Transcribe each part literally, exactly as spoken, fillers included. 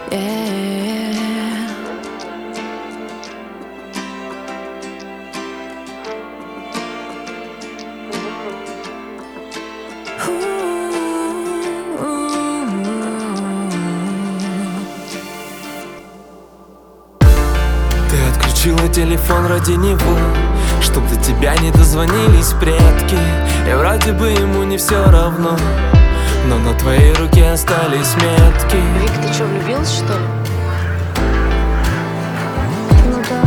Отключила телефон ради него, чтоб до тебя не дозвонились предки. И вроде бы ему не все равно, но на твоей руке остались метки. Вик, ты что, влюбилась, что ли? Ну да.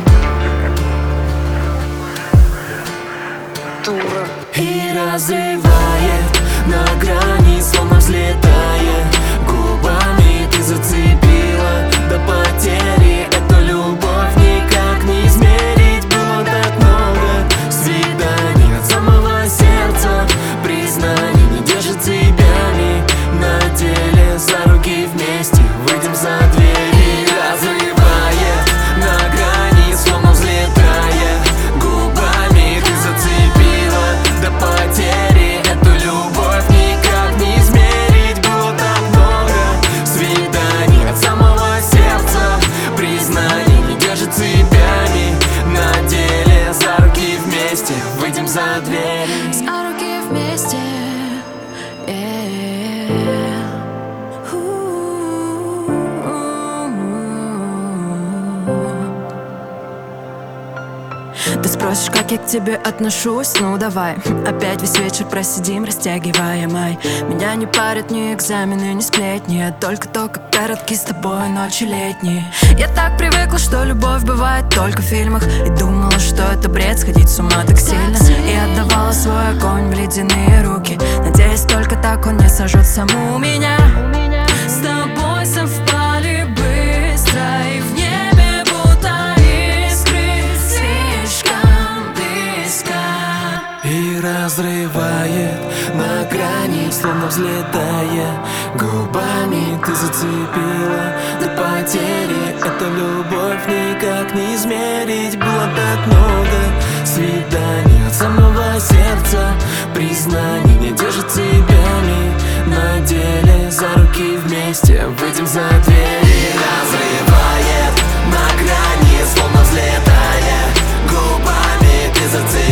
Дура. И разрывает на грани, словно взлетая. Губами ты зацепила до потери. Эту любовь никак не измерить. Было так много свиданий от самого сердца. Признаний не держит цепями. На деле за руки вместе выйдем за дверь. И разрывает на грани, словно взлетая. Губами ты зацепила до потери. Эту любовь никак не измерить. Было так много свиданий от самого сердца. Признаний не держит цепями. На деле за руки вместе выйдем за дверь. За руки вместе. Ты спросишь, как я к тебе отношусь? Ну давай, опять весь вечер просидим, растягивая май. Меня не парят ни экзамены, ни сплетни, а только то, как короткие с тобой ночи летние. Я так привыкла, что любовь бывает только в фильмах, и думала, что это бред сходить с ума так сильно. И отдавала свой огонь в ледяные руки, надеясь, только так он не сожжет саму меня. С тобой совпали быстро, и в небе будто искры слишком близко. И разрывает на грани, словно взлетая. Губами ты зацепила до потери. Эту любовь никак не измерить. Было так много свиданий от самого сердца. Признаний не держит цепями. На деле за руки вместе выйдем за дверь. И разрывает на грани, словно взлетая. Губами ты зацепила